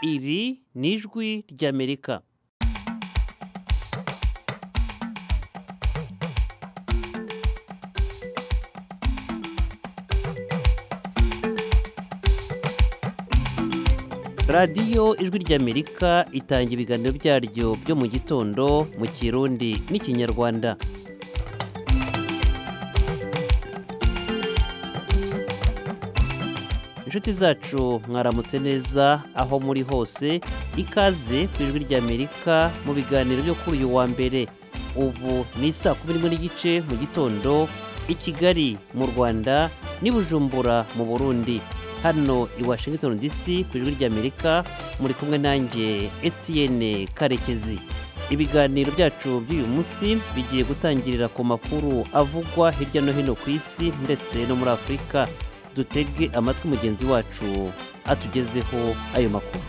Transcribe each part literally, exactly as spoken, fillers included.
iri ni ijwi ry'Amerika. radiyo ijwi ry'Amerika itanga ibiganiro byaryo byo mu gitondo mu Kirundi n'Ikinyarwanda. inshuti zacu mwaramutse neza aho muri hose, ikaze ku ijwi ry'Amerika mu biganiro byo kuri uyu wa mbere. Ubu ni saa kumi n'imwe n'igice mu gitondo i Kigali mu Rwanda n'i Bujumbura mu Burundi. Hano i Washington D C ku ijwi ry'Amerika muri kumwe nanjye Etienne Karekezi. Ibiganiro byacu by'uyu munsi bigiye gutangirira ku makuru avugwa hirya no hino ku isi ndetse no muri Afurika. Dutege amatwi mugenzi wacu atugezeho ayo makuru.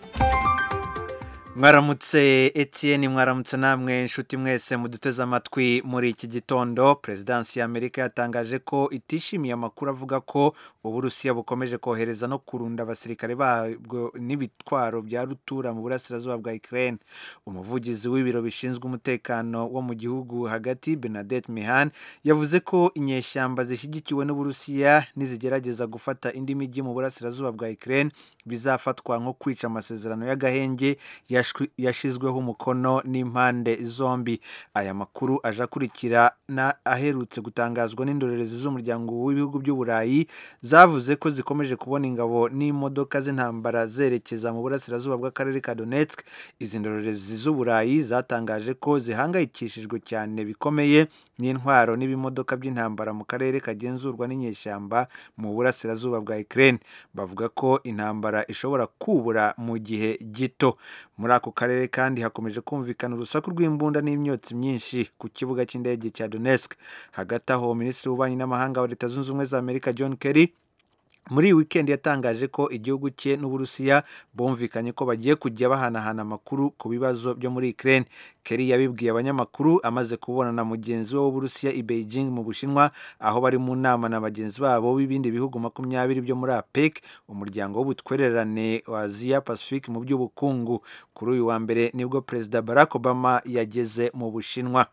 Mwaramutse Etienne, mwaramutse namwe nshuti mwese muduteze amatwi muri iki gitondo. Presidansi ya Amerika yatangaje ko itishimiye amakuru avuga ko Uburusiya bukomeje kohereza no kurunda abasirikare babwo n'ibitwaro bya rutura mu burasirazuba bwa Ukraine. Umuvugizi w'ibiro bishinzwe umutekano wo mu gihugu hagati, Bernadette Mihan, yavuze ko inyeshyamba zishyigikiwe n'Uburusiya nizigerageza gufata indi mijyi mu burasirazuba bwa Ukraine bizafatwa nko kwica amasezerano y'agahenge yashizweho umukono n'impande zombi. Aya makuru aje akurikira na aherutse gutangazwa n'indorerezi z'umuryango w'ibihugu by'Uburayi zavuze ko zikomeje kubona ingabo n'imodoka z'intambara zerekeza mu burasirazuba bw'akarere ka Donetsk. Izi ndorerezi z'Uburayi zatangaje ko zihangayikishijwe cyane bikomeye n'intwaro n'ibimodoka by'intambara mu karere kagenzurwa n'inyeshyamba mu burasirazuba bwa Ukraine. Bavuga ko intambara ishobora kubura mu gihe gito. Muri ako karere kandi hakomeje kumvikana urusaku rw'imbunda n'imyotsi myinshi ku kibuga cy'indege cya Donetsk. Hagati aho, Minisitiri w'Ububanyi n'Amahanga wa Leta Zunze Ubumwe za Amerika John Kerry muri weekend yatangaje ko igihugu cye n'Uburusiya bumvikanye ko bagiye kujya bahanahana amakuru ku bibazo byo muri Ukraine. Kerry yabibwiye abanyamakuru amaze kubona na mugenzi we w'Uburusiya i Beijing mu Bushinwa, aho bari mu nama na bagenzi babo b'ibindi bihugu makumyabiri byo muri A P E C, umuryango w'ubutwererane wa Asia Pacific mu by'ubukungu. Kuri uyu wa mbere nibwo Perezida Barack Obama yageze mu Bushinwa.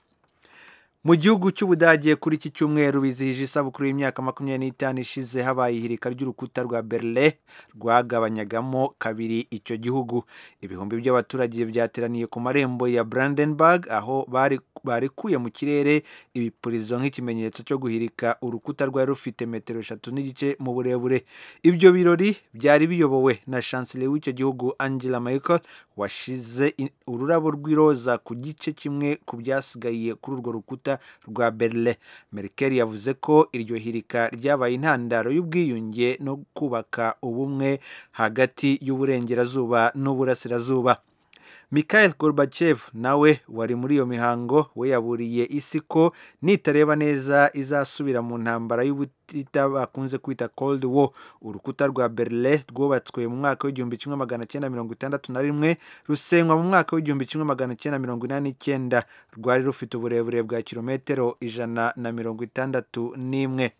Mu gihugu cy'Ubudage kuri iki cyumweru bizihije isabukuru y'imyaka makumyabiri n'itanu ishize habaye ihirika ry'urukuta rwa Berlin rwagabanyagamo kabiri icyo gihugu. Ibihumbi by'abaturage byateraniye ku marembo ya Brandenburg, aho bari barikuye mu kirere ibipurizo nk'ikimenyetso cyo guhirika urukuta rwari rufite metero eshatu n'igice mu burebure. Ibyo birori byari biyobowe na Chancellor w'icyo gihugu Angela Merkel, washize ururabo rw'iroza ku gice kimwe ku byasigaye kuri urwo rukuta rwa Berlin. Merkel yavuze ko iryo hirika ryabaye intandaro y'ubwiyunge no kubaka ubumwe hagati y'uburengerazuba n'uburasirazuba. Mikhail Gorbachev nawe wari muri iyo mihango, we yaburiye isi ko nitareba neza izasubira mu ntambara y'ubutita bakunze kwita Cold War. Urukuta rwa Berlin rwubatswe mu mwaka w'igihumbi kimwe magana cyenda mirongo itandatu na rimwe rusenywa mu mwaka w'igihumbi kimwe magana cyenda mirongo inani n'icyenda. Rwari rufite uburebure bwa kilometero ijana na mirongo itandatu n'imwe.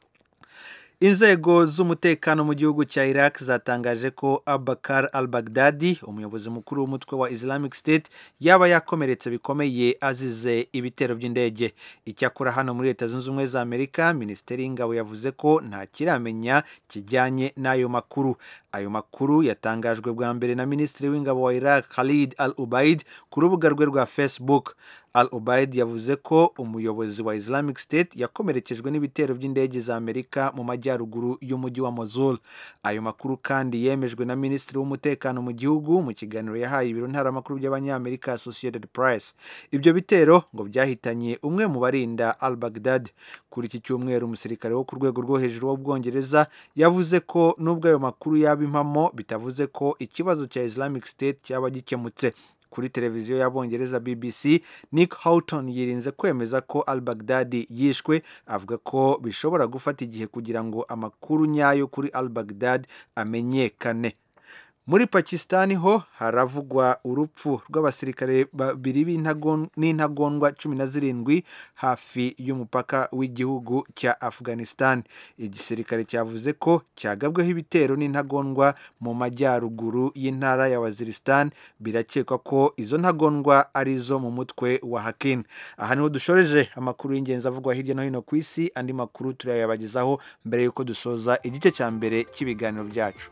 Inzego z'umutekano mu gihugu cya Iraq zatangaje ko Abakar al-Baghdadi, umuyobozi mukuru w'umutwe wa Islamic State, yaba yakomeretse bikomeye azize ibitero by'indege. Icyakora hano muri Leta Zunze Ubumwe za Amerika, Minisiteri y'Ingabo yavuze ko nta kiramenya kijyanye n'ayo makuru. Ayo makuru yatangajwe bwa mbere na Minisitiri w'Ingabo wa Iraq Khalid al-Ubaid ku rubuga rwe rwa Facebook. Al-Ubaid yavuze ko umuyobozi wa Islamic State yakomerekejwe n'ibitero by'indege za Amerika mu majyaruguru y'umujyi wa Mosul. Ayo makuru kandi yemejwe na Minisitiri w'Umutekano mu gihugu mu kiganiro yahaye ibiro ntaramakuru by'Abanyamerika Associated Press. Ibyo bitero ngo byahitanye umwe mu barinda al-Baghdad. Kuri iki cyumweru, umusirikare wo ku rwego rwo hejuru w'Ubwongereza yavuze ko nubwo ayo makuru yaba impamo, bitavuze ko ikibazo cya Islamic State cyaba gikemutse. Kuri televiziyo y'Abongereza B B C, Nick Houghton yirinze kwemeza ko al-Baghdadi yishwe, avuga ko bishobora gufata igihe kugira ngo amakuru nyayo kuri al-Baghdad amenyekane. Muri Pakistan ho haravugwa urupfu rw'abasirikare babiri b'intagondwa cumi na zirindwi hafi y'umupaka w'igihugu cya Afghanistan. Igisirikare cyavuze ko cyagabweho ibitero n'intagondwa mu majyaruguru y'intara ya Waziristan. Birakekwa ko izo ntagondwa ari zo mu mutwe wa Haqqin. Aha niho dushoreje amakuru y'ingenzi avugwa hirya no hino ku isi. Andi makuru turayabagezaho mbere yuko dusoza igice cya mbere cy'ibiganiro byacu.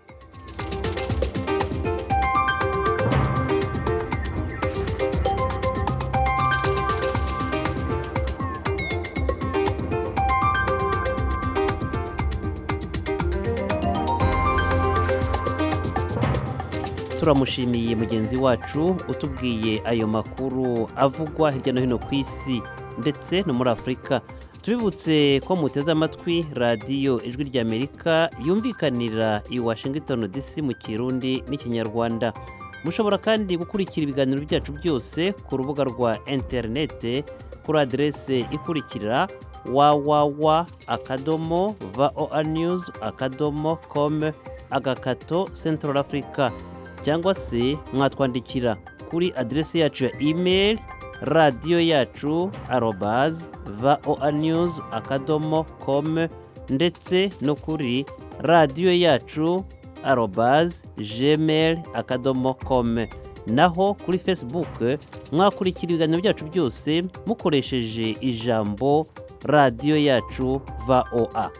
Turamushimiye mugenzi wacu utubwiye ayo makuru avugwa hirya no hino ku isi ndetse no muri Afurika. Tubibutse ko muteze amatwi radiyo Ijwi ry'Amerika yumvikanira i Washington D C mu Kirundi n'Ikinyarwanda. Mushobora kandi gukurikira ibiganiro byacu byose ku rubuga rwa interinete kuri adrese ikurikira www akadomo voa news akadomo com agakato Central Africa, cyangwa se mwatwandikira kuri adrese yacu ya email radio yacu arobase voa news akadomo com ndetse no kuri radio yacu arobase gmail akadomo com. Naho kuri Facebook mwakurikira ibiganiro byacu byose mukoresheje ijambo radio yacu V O A.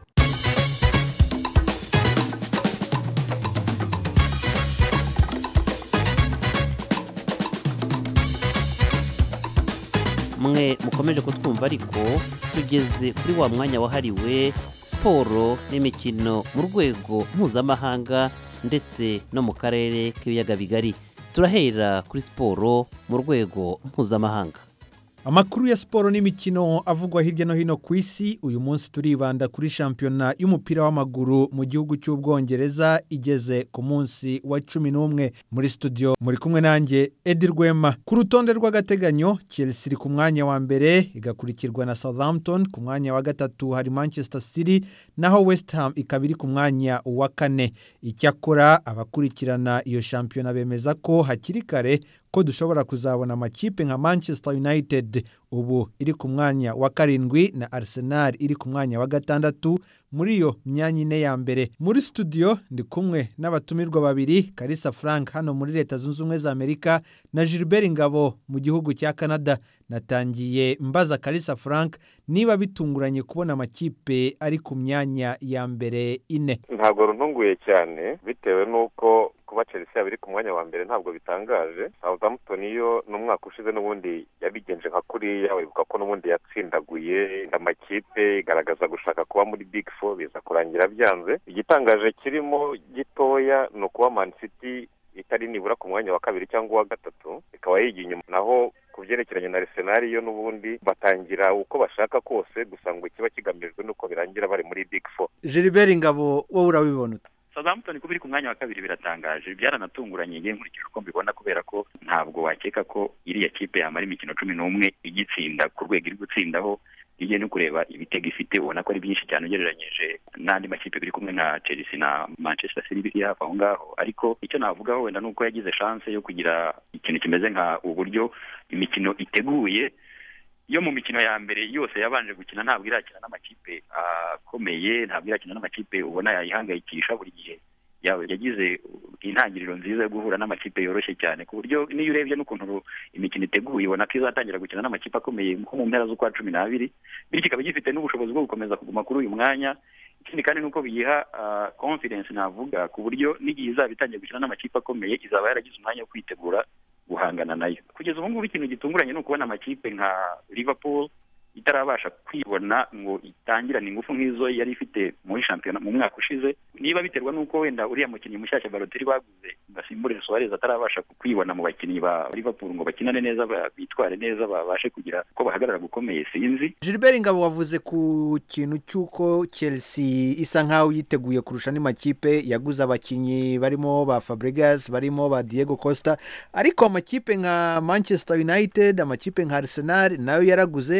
Mwe mukomeje kutwumva ariko tugeze kuri wa mwanya wahariwe siporo n'imikino mu rwego mpuzamahanga ndetse no mu karere k'ibiyaga bigari. Turahera kuri siporo mu rwego mpuzamahanga. Amakuru ya siporo n'imikino avugwa hirya no hino ku isi. Uyu munsi turibanda kuri shampiyona y'umupira w'amaguru mu gihugu cy'Ubwongereza igeze ku munsi wa cumi n'umwe. Muri studio muri kumwe nanjye Edi Rwema. Ku rutonde rw'agateganyo Chelsea iri ku mwanya wa mbere igakurikirwa na Southampton. Ku mwanya wa gatatu hari Manchester City, naho West Ham ikaba iri ku mwanya wa kane. Icyakora abakurikirana iyo shampiyona bemeza ko hakiri kare ko dushobora kuzabona amakipe nka Manchester United ubu iri ku mwanya wa karindwi na Arsenal iri ku mwanya wa gatandatu muri iyo myanya ine ya mbere. Muri studio ndi kumwe n'abatumirwa babiri, Kalisa Frank hano muri Leta Zunze Ubumwe za Amerika na Gilbert Ngabo mu gihugu cya Canada. Natangiye mbaza Kalisa Frank niba bitunguranye kubona amakipe ari ku myanya ya mbere ine. Ntabwo runtunguye cyane bitewe nuko kuba Chelsea biri ku mwanya wa mbere ntabwo bitangaje. Southampton yo n'umwaka ushize n'ubundi yabigenje nka kuriya, wibuka ko n'ubundi yatsindaguye amakipe igaragaza gushaka kuba muri Big Four, biza kurangira byanze. Igitangaje kirimo gitoya no kuba Man City itari nibura ku mwanya wa kabiri cyangwa wa gatatu, ikaba yigiye inyuma. Naho kubyerekeranye na Arsenal yo n'ubundi batangira uko bashaka kose, gusa ngo kiba kigamijwe nuko birangira bari muri Big Four. Gilbert Ngabo, wowe urabibona? Southampton kubiri ku mwanya wa kabiri biratangaje, byaranatunguranye ngiye nkurikije uko mbibona, kubera ko ntabwo wakeka ko iriya kipe yamara imikino cumi n'umwe igitsinda ku rwego iri gutsindaho. Igiye no kureba ibitego ifite ubona ko ari byinshi cyane ugereranyije n'andi makipe biri kumwe nka Chelsea na Manchester City biri hafi aho ngaho. Ariko icyo navugaho wenda nuko yagize chance yo kugira ikintu kimeze nka uburyo imikino iteguye. Yo mu mikino ya mbere yose yabanje gukina ntabwo irakina n'amakipe akomeye, ntabwo irakina n'amakipe ubona yayihangayikisha. Buri gihe yagize intangiriro nziza yo guhura n'amakipe yoroshye cyane, ku buryo niyo urebye n'ukuntu imikino iteguye ubona ko izatangira gukina n'amakipe akomeye nko mu mpera z'ukwa cumi n'abiri, bityo kikaba gifite n'ubushobozi bwo gukomeza kuguma kuri uyu mwanya. Ikindi kandi nuko biyiha uh, confidence navuga, ku buryo n'igihe izaba itangiye gukina n'amakipe akomeye izaba yaragize umwanya wo kwitegura guhangana nayo. Kugeza ubu ngubu ikintu gitunguranye ni ukubona amakipe nka Liverpool itarabasha kwibona ngo itangirane ingufu nk'izo yari ifite muri shampiyona mu mwaka ushize. Niba biterwa nuko wenda uriya mukinnyi mushyashya Balotelli baguze ngasimbure Suarez atarabasha kwibona mu bakinnyi ba Liverpool ngo bakinane neza, bitware neza, babashe kugira ko bahagarara gukomeye, sinzi. Gilbert Ngabo, wavuze ku kintu cyuko Chelsea isa nkaho yiteguye kurusha ni makipe yaguze abakinnyi barimo ba Fabregas, barimo ba Diego Costa, ariko amakipe nka Manchester United, amakipe nka Arsenal nayo yaraguze, Manchester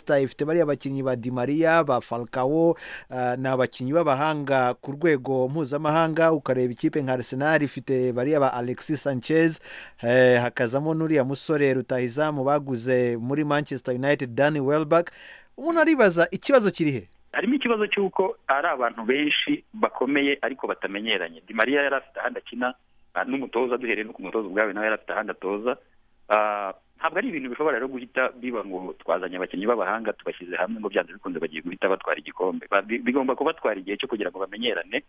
Manchester ifite bariya bakinnyi ba Di Maria ba Falcao uh, ni abakinnyi b'abahanga ku rwego mpuzamahanga. Ukareba ikipe nka Arsenal ifite bariya ba Alexis Sanchez, eh, hakazamo n'uriya musore rutahizamu baguze muri Manchester United Danny Welbeck. Umuntu aribaza ikibazo kirihe? Harimo ikibazo cy'uko ari abantu benshi bakomeye ariko batamenyeranye. Di Maria yari afite ahandi akina n'umutoza, duhereye no ku mutoza ubwawe nawe yari afite ahandi atoza. Ntabwo ari ibintu bishobora rero guhita biba ngo twazanye abakinnyi b'abahanga tubashyize hamwe ngo byanze bikunze bagiye guhita batwara igikombe. Bigomba kubatwara igihe cyo kugira ngo bamenyerane,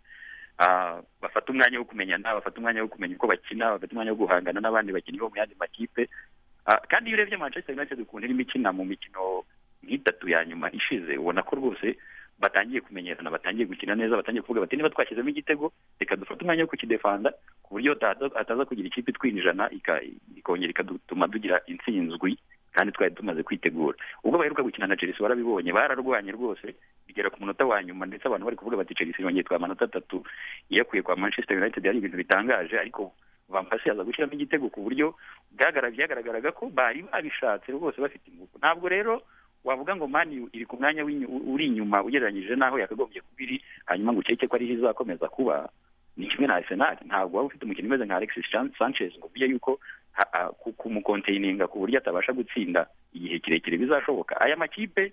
bafate umwanya wo kumenyana, bafate umwanya wo kumenya uko bakina, bafate umwanya wo guhangana n'abandi bakinnyi bo mu yandi makipe. Kandi iyo urebye Manchester United ukuntu irimo ikina mu mikino nk'itatu ya nyuma ishize, ubona ko rwose batangiye kumenyerana, batangiye gukina neza, batangiye kuvuga bati niba twashyizemo igitego reka dufate umwanya wo kukidefanda ku buryo ataza kugira ikipe twinjirana ikongera ikadutuma tugira intsinzwi kandi twari tumaze kwitegura. Ubwo baheruka gukina na Chelsea warabibonye, bararwanye rwose bigera ku munota wa nyuma, ndetse abantu bari kuvuga bati Chelsea yongeye twa manota atatu iyakuye kwa Manchester United. Ari ibintu bitangaje, ariko Van Persie yaza gushyiramo igitego ku buryo byagaragaraga ko bari babishatse rwose bafite ingufu. Ntabwo rero wavuga ngo Man iri ku mwanya uri inyuma ugereranyije naho yakagombye kubiri hanyuma ngo ukeke ko ari izakomeza kuba. Ni kimwe na Arsenal, ntabwo waba ufite umukinnyi umeze nka Alexis Sanchez ngo uvuge yuko kumukontaininga ku buryo atabasha gutsinda igihe kirekire bizashoboka. Aya makipe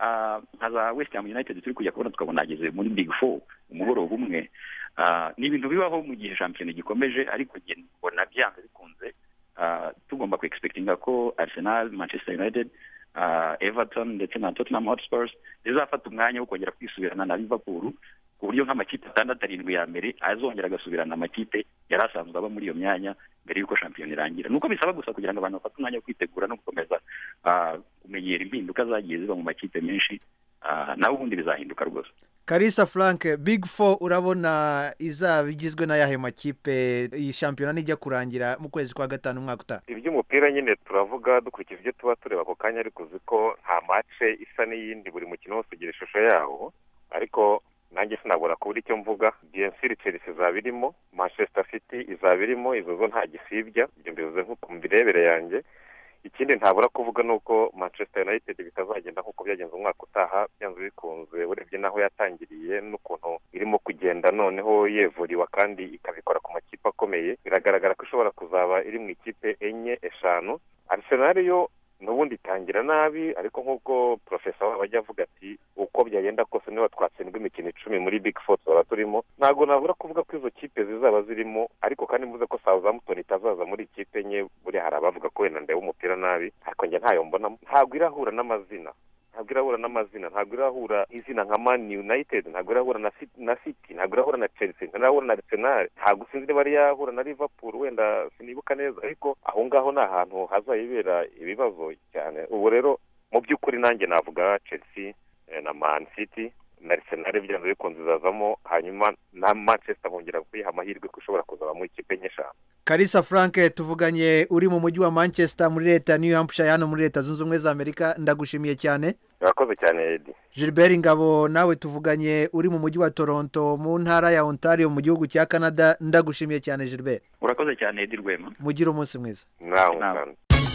nka za West Ham United turi kujya kubona tukabona ageze muri Big Four umugoroba umwe, ni ibintu bibaho mu gihe shampiyona gikomeje, ariko njye mbona byanze bikunze tugomba ku expectinga ko Arsenal, Manchester United, Uh, Everton ndetse na Tottenham Hotspur zizafata umwanya wo kongera kwisubirana na Liverpool ku buryo nk'amakipe atandatu arindwi ya mbere azongera agasubirana amakipe yari asanzwe aba muri iyo myanya mbere y'uko shampiyona irangira. Nuko bisaba gusa kugira ngo abantu bafate umwanya wo kwitegura no gukomeza kumenyera impinduka zagiye ziba mu makipe menshi, nawe ubundi bizahinduka rwose. Kalisa Frank, Big Four urabona izaba igizwe n'ayahe makipe iyi shampiyona nijya kurangira mu kwezi kwa gatanu umwaka utaha? Iby'umupira nyine turavuga dukurikije ibyo tuba tureba ako kanya, ariko uzi ko nta mace isa n'iyindi, buri mukino wose ugira ishusho yawo, ariko nanjye sinabura kubura icyo mvuga. Bien sûr Chelsea izaba irimo, Manchester City izaba irimo, izo zo nta gisibya, ibyo mbivuze nk'uko mbirebere yanjye. Ikindi ntabura kuvuga nuko Manchester United bitazagenda nk'uko byagenze umwaka utaha, byanze bikunze urebye naho yatangiriye n'ukuntu irimo kugenda noneho yevuriwa kandi ikabikora ku makipe akomeye, biragaragara ko ishobora kuzaba iri mu ikipe enye eshanu. Arsenal yo n'ubundi itangira nabi, ariko nk'ubwo professor wabo ajya avuga ati uko byagenda kose niba twatsindwa imikino icumi muri Big Four zaba turimo, ntabwo nabura kuvuga ko izo kipe zizaba zirimo, ariko kandi mvuze ko Southampton itazaza muri ikipe enye. Buri hari abavuga ko wenda ndeba umupira nabi, ariko njye ntayo mbonamo. Ntabwo irahura n'amazina, ntabwo irahura n'amazina ntabwo irahura izina nka Man United, ntabwo irahura na City, na City ntabwo irahura na Chelsea, ntabwo irahura na Arsenal, ntabwo sinzi niba ari yahura na Liverpool, wenda sinibuka neza, ariko aho ngaho ni ahantu hazayibera ibibazo cyane. Ubu rero mu by'ukuri nanjye navuga Chelsea na Man City na Arsenal byanze bikunze zazamo, hanyuma na Manchester bongera kwiha amahirwe ko ushobora kuzaba mu ikipe nyeshanu. Kalisa Frank, tuvuganye uri mu mujyi wa Manchester muri leta New Hampshire hano muri leta zunze ubumwe za Amerika, ndagushimiye cyane. Urakoze cyane Edi. Gilbert Ngabo, nawe tuvuganye uri mu mujyi wa Toronto mu ntara ya Ontario mu gihugu cya Canada, ndagushimiye cyane Gilbert. Urakoze cyane Edi Rwema. Mugire umunsi mwiza. Nawe.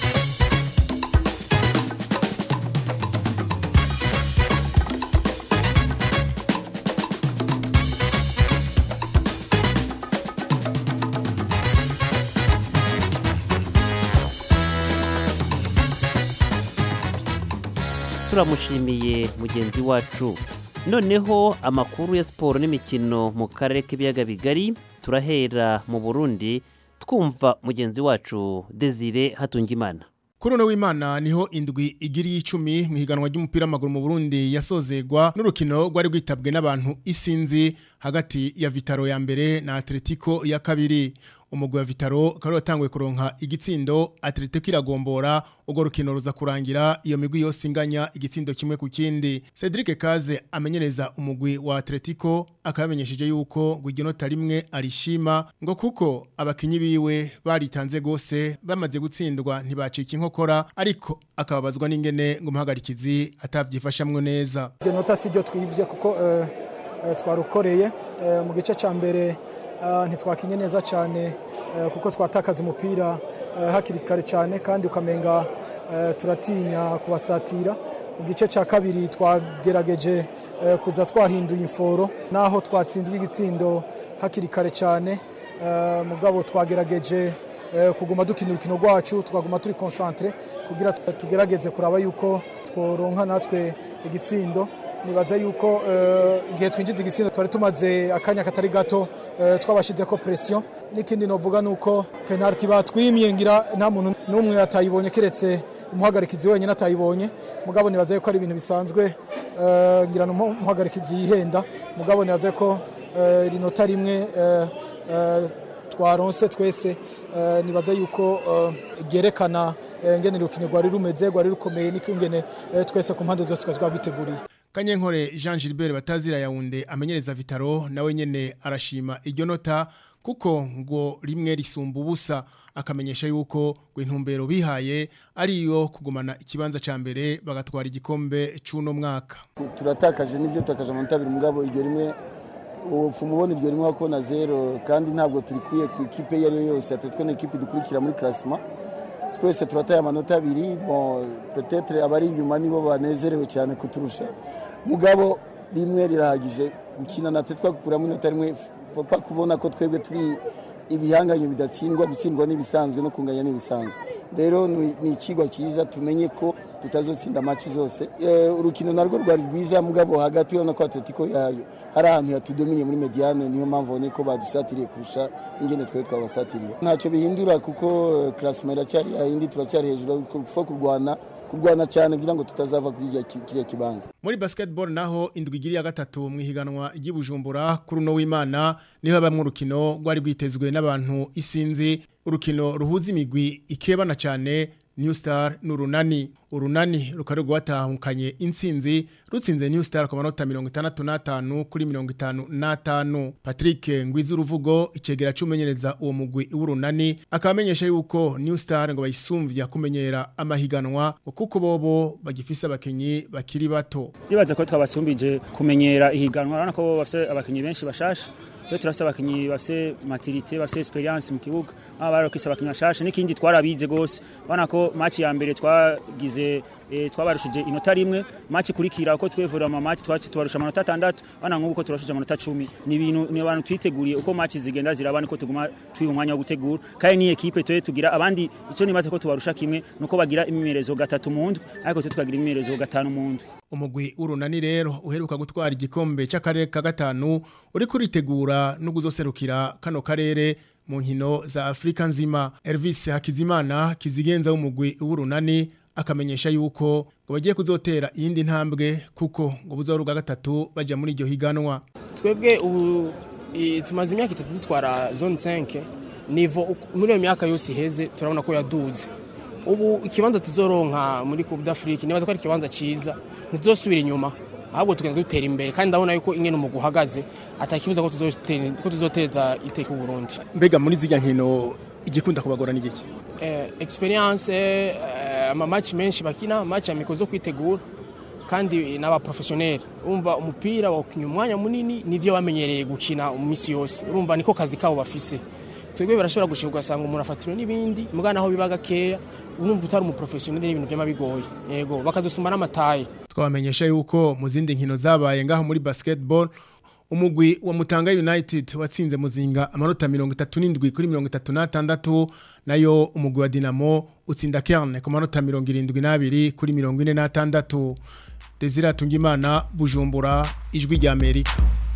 turamushimiye mugenzi wacu. Noneho amakuru ya siporo n'imikino mu karere k'ibiyaga bigari, turahera mu Burundi twumva mugenzi wacu Desire Hatungimana. Kuri uno w'Imana niho indwi igiri y'icumi mu higanwa ry'umupira w'amaguru mu Burundi yasozegwa n'urukino rwari rwitabwe n'abantu isinzi hagati ya Vitaro ya mbere na Atletico ya kabiri. Umugwi wa Vitaro kari watanguye kuronka igitsindo, Atletico iragombora, ubwo rukino ruza kurangira iyo migwi yose inganya igitsindo kimwe ku kindi. Cedric Kaze amenyereza umugwi wa Atletico akamenyesheje yuko gw'inota rimwe arishima ngo kuko abakinyi biwe baritanze gose bamaze gutsindwa ntibacika inkokora, ariko akababazwa n'ingene ngo muhagarikizi atavyifashamwe neza. Inota siryo twivye kuko uh, uh, twarukoreye uh, mu gice ca mbere Uh, ntitwakinye neza cyane uh, kuko twatakaza umupira uh, hakiri kare cyane kandi ukamenga uh, turatinya kubasatira mu gice cya kabiri twagerageje kuza twahinduye inforo naho twatsinzwe igitsindo hakiri kare cyane mugabo twagerageje kuguma dukina urukino rwacu twaguma turi concentre kugira tugerageze kuraba yuko tworonka natwe igitsindo nibaza yuko igihe twinjiza igitsindo twari tumaze akanya katari gato twabashize ko pression n'ikindi novuga nuko penalty batwimye ngira nta muntu n'umwe atayibonye keretse umuhagarikizi wenyine atayibonye mugabo nibaza ko ari ibintu bisanzwe ngira n'umuhagarikizi yihenda mugabo nibaza ko rinota rimwe twaronse twese nibaza yuko gerekana ngene rukino rwari rumeze rwari rukomeye n'ingene twese ku mpande zose twabiteguriye. Kanyenkore Jean Gilbert Batazira Yaounde amenyereza Vitaro nawe nyene arashima iryo nota kuko ngo rimwe risumba ubusa akamenyesha yuko gwintumbero bihaye ari yo kugumana ikibanza ca mbere bagatwara igikombe c'uno mwaka. Turatakaje n'ivyo takaje amanota abiri mugabo iryo rimwe ufu mubona iryo rimwe ko na zero kandi ntabwo turikwiye ku ikipe yari yose atutwe n'ikipe dukurikira muri classement twese turataye amanota abiri bon peut-être abari inyuma nibo banezerewe cyane kuturusha mugabo rimwe rirahagije gukina na tetwa kukura mu nota rimwe papa kubona ko twebwe turi ibihanganye bidatsindwa bitsindwa n'ibisanzwe no kunganya n'ibisanzwe rero ni ikigwa cyiza tumenye ko tutazotsinda match zose urukino narwo rwari rwiza mugabo hagati urana ko Atletico yayo hari ahantu yatudominiye muri mediane niyo mpamvu ne ko badusatiriye kurusha ingene twe twabasatiriye ntacyo bihindura kuko classement iracyari yindi turacyari hejuru fo kurwana kurwana cyane kugira ngo tutazava kuri kiriya kibanza. Muri basketball naho indwi igiri ya gatatu mu higanwa ry'Ibujumbura kuri no w'Imana niho bamwe urukino rwari rwitezwe n'abantu isinzi urukino ruhuza imigwi ikebana cyane New Star n'urunani urunani rukari rwatahukanye intsinzi rutsinze New Star ku manota mirongo itandatu n'atanu kuri mirongo itanu n'atanu. Patrick Ngwizuruvugo icegera cy'umenyereza uwo mugwi w'urunani akamenyesha yuko New Star ngo bayisumvya kumenyera amahiganwa kuko bobo bagifisa abakenyi bakiri bato. Dibaza ko twabasumbije kumenyera ihiganwa urana ko bafise abakenyi benshi bashasha cyo turasaba abakinyi bafise maturité bafise experience mu kibuga abaro kisa abakinyi bashasha n'ikindi twarabize gose bana ko match ya mbere twagize e, twabarushije inota rimwe match kurikira uko twevura ama match twaci tubarusha amanota atandatu bana nk'uko turashije amanota cumi ni ibintu ni abantu twiteguriye uko match zigenda zirabana ko tuguma twi umwanya wo gutegura kandi ni equipe twe tugira abandi ico nibaze ko tubarusha kimwe nuko bagira imimerezo gatatu mu ndwi ariko twe tukagira imimerezo gatanu mu ndwi. Umugwi urunani rero uheruka gutwara igikombe c'akarere ka gatanu uri kuritegura no guzoserukira kano karere mu nkino za Afrika nzima. Elvis Hakizimana kizigenza w'umugwi urunani akamenyesha yuko ngo bagiye kuzotera iyindi ntambwe kuko ngo buzoruga gatatu baje muri iryo higanwa. Twebwe ubu tumaze imyaka itatu dutwara zone cinq nivo muri iyo myaka yose iheze turabona ko yaduze. Ubu ikibanza tuzoronka muri Coupe d'Afrique nibaza ko ari ikibanza ciza ntizosubira inyuma ahubwo tugenda dutera imbere kandi ndabona yuko ingene mu guhagaze atakibuza ko tuzotera ko tuzoteza iteka u Burundi. Mbega muri zijya nkino igikunda kubagora ni giki? Eh experience eh, ama match menshi bakina match amikozo kwitegura kandi n'aba professionnel urumva umupira wa kunya umwanya munini nivyo bamenyereye gukina mu misi yose urumva niko kazi kabo bafise twebwe barashobora gushirwa sanga umuntu afatiro n'ibindi mugana aho bibaga keya urumva utari umuprofessionnel n'ibintu byama bigoye yego bakadusuma n'amataye. Twamenyesha yuko mu zindi nkino zabaye ngaho muri basketball umugwi wa Mutanga United watsinze Muzinga amanota mirongo itatu n'indwi kuri mirongo itatu n'atandatu nayo umugwi wa Dinamo utsinda Kerne ku manota mirongo irindwi n'abiri kuri mirongo ine n'atandatu. Desire Tungimana, Bujumbura, Ijwi rya Amerika.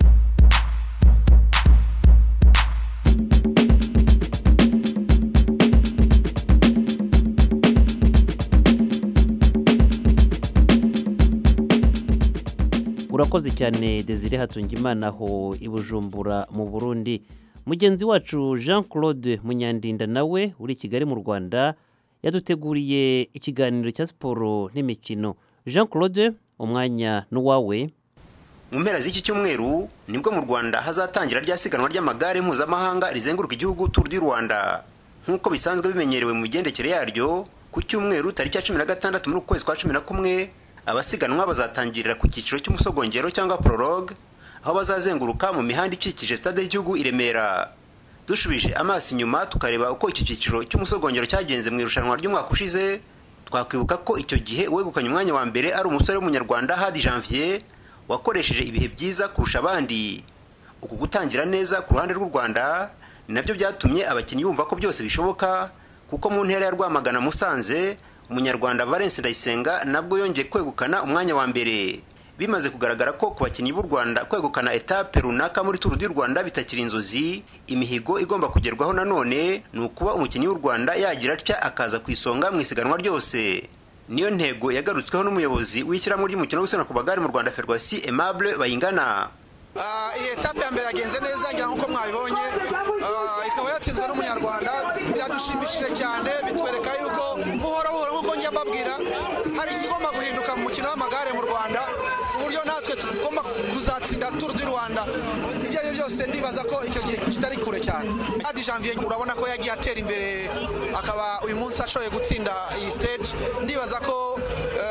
Urakoze cyane Desire Hatungimana ho Ibujumbura mu Burundi. Mugenzi wacu Jean Claude Munyandinda nawe uri Kigali mu Rwanda yaduteguriye ikiganiro cya siporo n'imikino. Jean Claude umwanya n'uwawe. Mu mpera z'iki cyumweru nibwo mu Rwanda hazatangira ryasiganwa ry'amagare mpuzamahanga rizenguruka igihugu Tour du Rwanda. Nkuko bisanzwe bimenyerewe mu migendekere yaryo ku cyumweru tariki ya cumi na gatandatu muri kwezi kwa cumi na kumwe abasiganwa bazatangirira ku cyiciro cy'umusogongero cyangwa prologue aho bazazenguruka mu mihanda ikikije stade y'igihugu i Remera. Dushubije amaso inyuma tukareba uko iki cyiciro cy'umusogongero cyagenze mu irushanwa ry'umwaka ushize twakwibuka ko icyo gihe uwegukanye umwanya wa mbere ari umusore w'umunyarwanda Hadi Janvier wakoresheje ibihe byiza kurusha abandi. Uku gutangira neza ku ruhande rw'u Rwanda ni nabyo byatumye abakinnyi bumva ko byose bishoboka, kuko mu ntera ya Rwamagana Musanze umunyarwanda Valence Ndayisenga nabwo yongeye kwegukana umwanya wa mbere. Bimaze kugaragara ko ku bakinnyi b'u Rwanda kwegukana etape runaka muri Tour du Rwanda bitakiri inzozi, imihigo igomba kugerwaho nanone ni ukuba umukinnyi w'u Rwanda yagira atya akaza ku isonga mu isiganwa ryose. Niyo ntego yagarutsweho n'umuyobozi w'ishyirahamwe ry'umukino w'isiganwa ku bagare mu Rwanda Ferwasi Aimable Bayingana. Iyi etape ya mbere yagenze neza ngira nk'uko mwabibonye, ikaba yatsinzwe n'umunyarwanda. Biradushimishije cyane, bitwereka yuko buhoro buhoro nk'uko njya mbabwira hari igomba guhinduka mu mukino w'amagare mu Rwanda, ku buryo natwe tugomba kuzatsinda Tour du Rwanda. Ibyo ari byo byose ndibaza ko icyo gihe kitari kure cyane. Hadi Janvier urabona ko yagiye atera imbere, akaba uyu munsi ashoboye gutsinda iyi stage. Ndibaza ko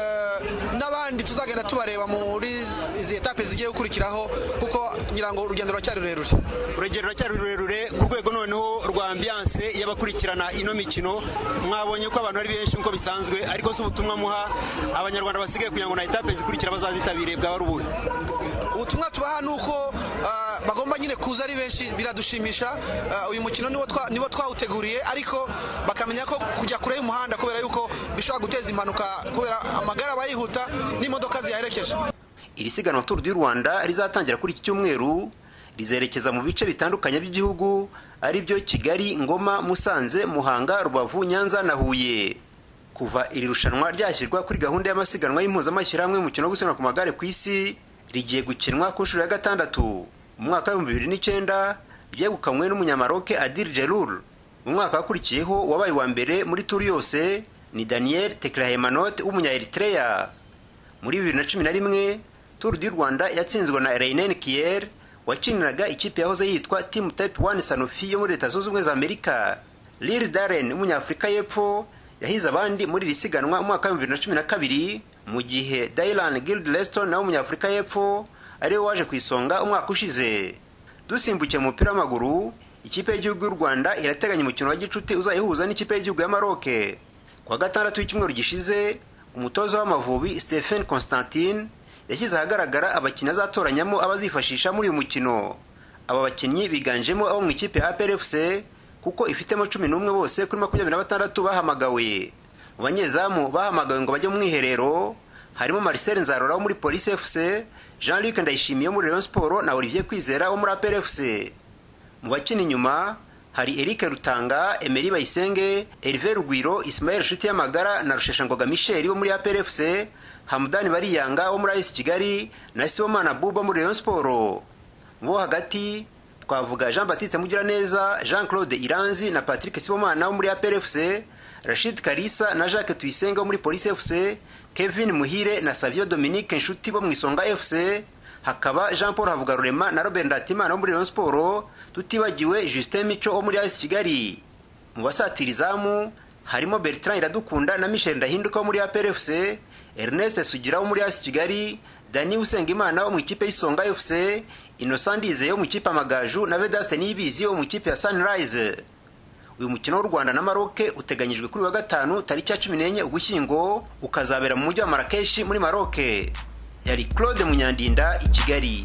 n'abandi tuzagenda tubareba muri izi etape zigiye gukurikiraho, kuko ngira ngo urugendo ruracyari rurerure. Urugendo ruracyari rurerure ku rwego noneho rwa ambiance y'abakurikirana ino mikino. Mwabonye ko abantu ari benshi nkuko bisanzwe, ariko se ubutumwa muha abanyarwanda basigaye kugira ngo na etape zikurikira bazazitabire bwa barubuye? Ubutumwa tubaha nuko uh, bagomba nyine kuza ari benshi. Biradushimisha, uh, uyu mukino niwo twa niwo twawuteguriye, ariko bakamenya ko kujya kure y'umuhanda kubera yuko bishobora guteza impanuka, kubera amagara bayihuta n'imodoka ziyaherekeje. Iri siganwa Tour du Rwanda rizatangira kuri iki cyumweru, rizerekeza mu bice bitandukanye by'igihugu ari byo Kigali, Ngoma, Musanze, Muhanga, Rubavu, Nyanza na Huye. Kuva iri rushanwa ryashyirwa kuri gahunda y'amasiganwa y'impuzamashyirahamwe y'umukino wo gusiganwa ku magare ku isi, rigiye gukinwa ku nshuro ya gatandatu. Mu mwaka w'ibihumbi bibiri n'icyenda byegukanywe n'umunyamaroke Adil Jelloul. Mu mwaka wakurikiyeho wabaye wa mbere muri Tour yose ni Daniel Tekrahemanot w'umunya-Eritrea. Muri bibiri na cumi na rimwe Tour du Rwanda yatsinzwe na Reinen Kier wakiniraga ikipe yahoze yitwa Team Type one Sanofi yo muri Leta Zunze Ubumwe za Amerika. Lil Darren w'umunyafurika y'Epfo yahize abandi muri iri siganwa mu mwaka wa bibiri na cumi na kabiri, mu gihe Dylan Gildston nawe w'umunyafurika y'Epfo ariwe waje ku isonga umwaka ushize. Dusimbukiye mu mupira w'amaguru, ikipe y'igihugu y'u Rwanda irateganya umukino wa gicuti uzayihuza n'ikipe y'igihugu ya Maroc. Ku wa gatandatu w'icyumweru gishize, umutoza w'Amavubi Stephen Constantine yashyize ahagaragara abakinnyi azatoranyamo abazifashisha muri uyu mukino. Aba bakinnyi biganjemo abo mu ikipe ya A P R F C, kuko ifitemo cumi n'umwe bose kuri makumyabiri na batandatu bahamagawe. Mu banyezamu bahamagawe ngo bajye mu mwiherero harimo Marcel Nzarora wo muri Police F C, Jean-Luc Ndayishimiye wo muri Rayon Sport na Olivier Kwizera wo muri A P R F C. Mu bakina inyuma hari Eric Rutanga, Emery Bayisenge, Hervé Rugwiro, Ismaël Shutiyamagara na Rusheshangoga Michel wo muri A P R F C, Hamdani Bariyanga wo muri A S Kigali na Sibomana Buba muri Rayon Sport. Mu hagati twavuga Jean Baptiste Mugiraneza, Jean Claude Iranzi na Patrick Sibomana wo muri A P R F C, Rashid Karisa na Jacques Tuyisenga wo muri Police F C, Kevin Muhire na Savio Dominique Nshuti bo mu Isonga F C, hakaba Jean Paul Havugarurema na Robert Ndatimana wo muri Rayon Sport, tutibagiwe Justin Mico wo muri A S Kigali. Mu basatirizamu harimo Bertrand Iradukunda na Michel Ndahinduka wo muri A P R F C, Ernest Sugira wo muri A S Kigali, Dani Usengimana wo mu ikipe y'Isonga F C, Innocent Ndizeye wo mu ikipe Amagaju na Vedaste Niyibizi wo mu ikipe ya Sunrise. Uyu mukino w'u Rwanda na Maroc uteganyijwe kuri wa gatanu tariki ya cumi n'enye Ugushyingo, ukazabera mu mujyi wa Marrakesh muri Maroc. Yari Claude Munyandinda i Kigali.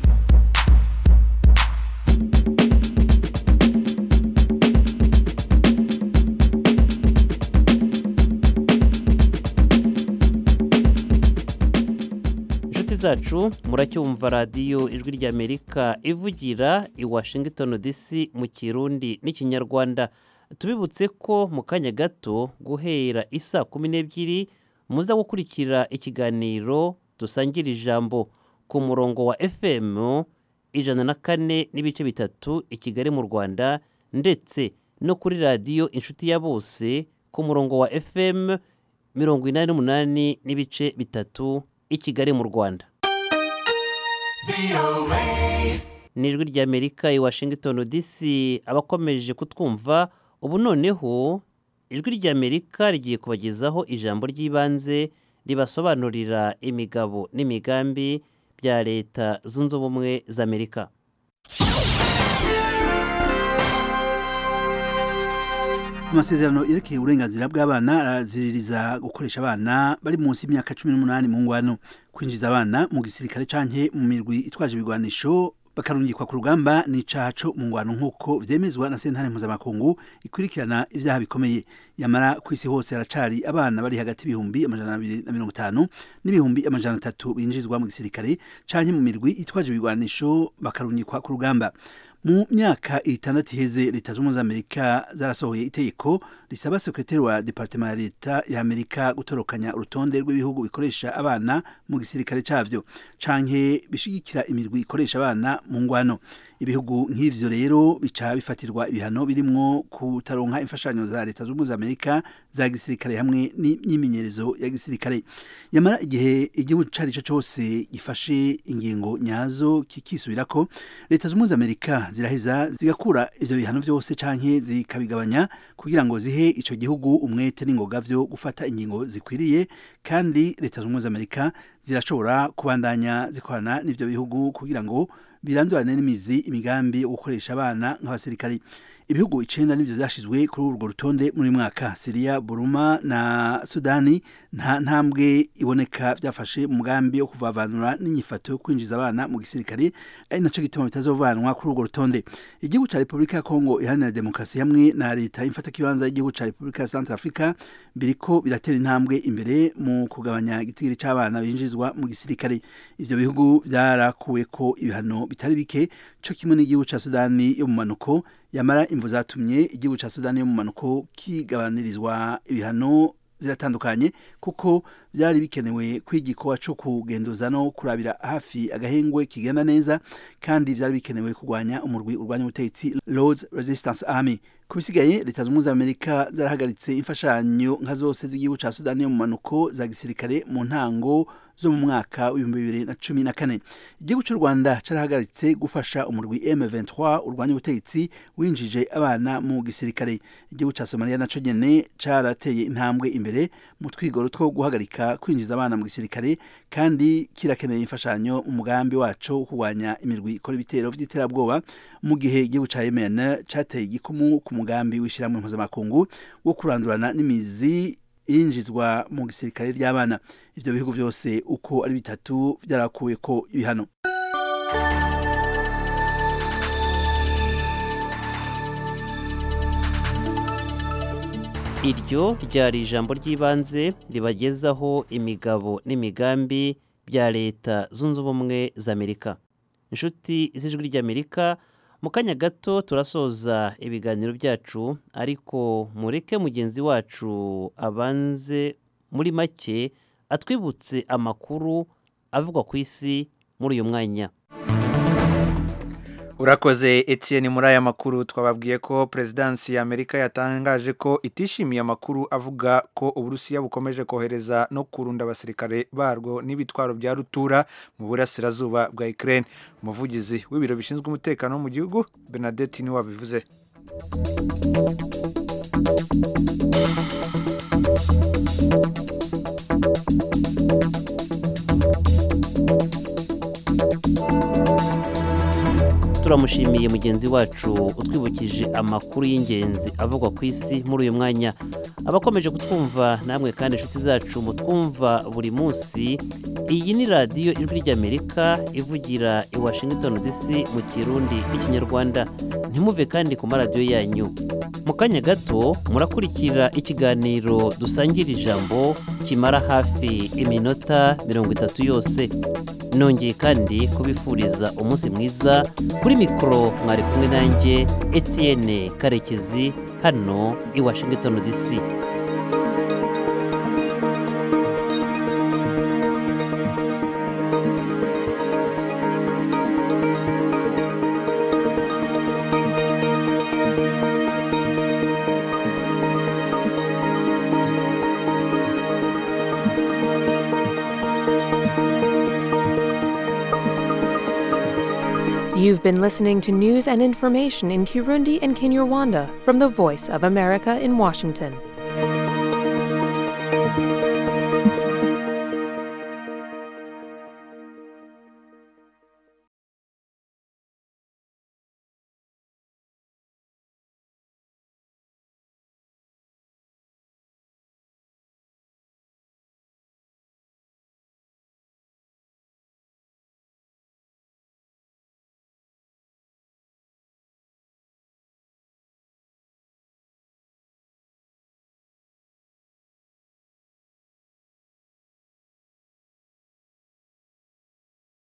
zacu muracyumva radiyo ijwi ry'Amerika ivugira i Washington D C mu Kirundi n'Ikinyarwanda. Tubibutse ko mu kanya gato guhera isa kumi n'ebyiri muza gukurikira ikiganiro dusangira ijambo ku murongo wa F M ijana na kane n'ibice bitatu i Kigali mu Rwanda, ndetse no kuri radiyo inshuti ya bose ku murongo wa F M mirongo inani n'umunani n'ibice bitatu i Kigali mu Rwanda. Ni ijwi ry'Amerika i Washington D C. Abakomeje kutwumva ubu noneho ijwi ry'Amerika rigiye kubagezaho ijambo ry'ibanze ribasobanurira imigabo n'imigambi bya Leta Zunze Ubumwe za Amerika. amasezerano yerekeye uburenganzira bw'abana araziririza gukoresha abana bari munsi y'imyaka cumi n'umunani mu ngwano, kwinjiza abana mu gisirikare canke mu mirwi itwaje ibigwanisho bakarungikwa ku rugamba n'icaha co mu ngwano nk'uko vyemezwa na sentare mpuzamakungu ikurikirana ivyaha bikomeye. Yamara kw'isi hose haracari abana bari hagati y'ibihumbi amajana abiri na mirongo itanu n'ibihumbi amajana atatu binjizwa mu gisirikare canke mu mirwi itwaje ibigwanisho bakarungikwa ku rugamba. Mu myaka itandatu iheze leta z'ubumwe za Amerika zarasohoye itegeko risaba sekretari wa departement ya leta ya Amerika gutorokanya urutonde rw'ibihugu bikoresha abana mu gisirikare cavyo canke bishigikira imirwi ikoresha abana mu ngwano. Ibihugu nk'ivyo rero bica bifatirwa ibihano birimwo kutaronka imfashanyo za leta z'ubumwe za Amerika za gisirikare hamwe n'imyimenyerezo ya gisirikare. Yamara igihe igihugu cari co cose gifashe ingingo nyazo kikisubirako, leta z'ubumwe za Amerika ziraheza zigakura ivyo bihano vyose canke zikabigabanya kugira ngo zihe ico gihugu umwete n'ingoga vyo gufata ingingo zikwiriye, kandi leta z'ubumwe za Amerika zirashobora kubandanya zikorana n'ivyo bihugu kugira ngo birandurane n'imizi imigambi yo gukoresha abana nk'abasirikari. Ibihugu icenda nivyo vyashizwe kuri urwo rutonde muri mwaka. Syria, Burma na Sudani nta ntambwe iboneka vyafashe mu mugambi wo kuvavanura n'inyifato yo kwinjiza abana mu gisirikare, ari naco gituma bitazovanwa kuri urwo rutonde. Igihugu ca Republika ya Kongo iharanira demokarasi hamwe na leta y'imfata kibanza y'igihugu ca Republika ya Central Africa biriko biratera intambwe imbere mu kugabanya igitigiri c'abana binjizwa mu gisirikare. Ivyo bihugu vyarakuweko ibihano bitari bike, co kimwe n'igihugu ca Sudani yo mu manuko. Yamara imvu zatumye igihugu ca Sudani yo mu manuko kigabanirizwa ibihano ziratandukanye, kuko vyari bikenewe kwigikowa co kugenduza no kurabira hafi agahengwe kigenda neza, kandi vyari bikenewe kugwanya umurwi urwanya ubutegetsi Lord's Resistance Army. Kubisigaye leta z'ubumwe za Amerika zarahagaritse imfashanyo nka zose z'igihugu ca Sudani yo mu manuko za gisirikare mu ntango zo mu mwaka w'ibihumbi bibiri na cumi na kane. Igihugu cy'u Rwanda carahagaritse gufasha umurwi M vingt-trois urwanya ubutegetsi winjije abana mu gisirikare. Igihugu ca Somalia naco nyene carateye intambwe imbere mu twigoro two guhagarika kwinjiza abana mu gisirikare, kandi kirakeneye imfashanyo umugambi waco wo kurwanya imirwi ikora ibitero vy'iterabwoba, mu gihe igihugu ca Yemen cateye igikumu ku mugambi w'ishiramwe mpuzamakungu wo kurandurana n'imizi yinjizwa mu gisirikare ry'abana. Ivyo bihugu vyose uko ari bitatu vyarakuwe ko ibihano. Iryo ryari ijambo ry'ibanze ribagezaho imigabo n'imigambi bya leta zunze ubumwe za Amerika. Inshuti z'ijwi ry'Amerika, mu kanya gato turasoza ibiganiro byacu, ariko mureke mugenzi wacu abanze muri make atwibutse amakuru avugwa ku isi muri uyu mwanya. Urakoze Etienne. Muri aya makuru twababwiye ko Presidansi ya Amerika yatangaje ko itishimiye amakuru avuga ko Uburusiya bukomeje kohereza no kurunda abasirikare barwo n'ibitwaro bya rutura mu burasirazuba bwa Ukraine. Umuvugizi w'ibiro bishinzwe umutekano mu gihugu Bernadette ni wabivuze. Turamushimiye mugenzi wacu utwibukije amakuru y'ingenzi avugwa ku isi muri uyu mwanya. Abakomeje kutwumva namwe kandi inshuti zacu mutwumva buri munsi, iyi ni radiyo ijwi ry'Amerika ivugira i Washington D C mu Kirundi n'ikinyarwanda. Ntimuve kandi ku maradiyo yanyu. Mu kanya gato murakurikira ikiganiro dusangira ijambo kimara hafi iminota mirongo itatu yose. Nongeye kandi kubifuriza umunsi mwiza. Kuri mikoro mwari kumwe nanjye Etienne Karekezi hano i Washington D C. You've been listening to news and information in Kirundi and Kinyarwanda from the Voice of America in Washington.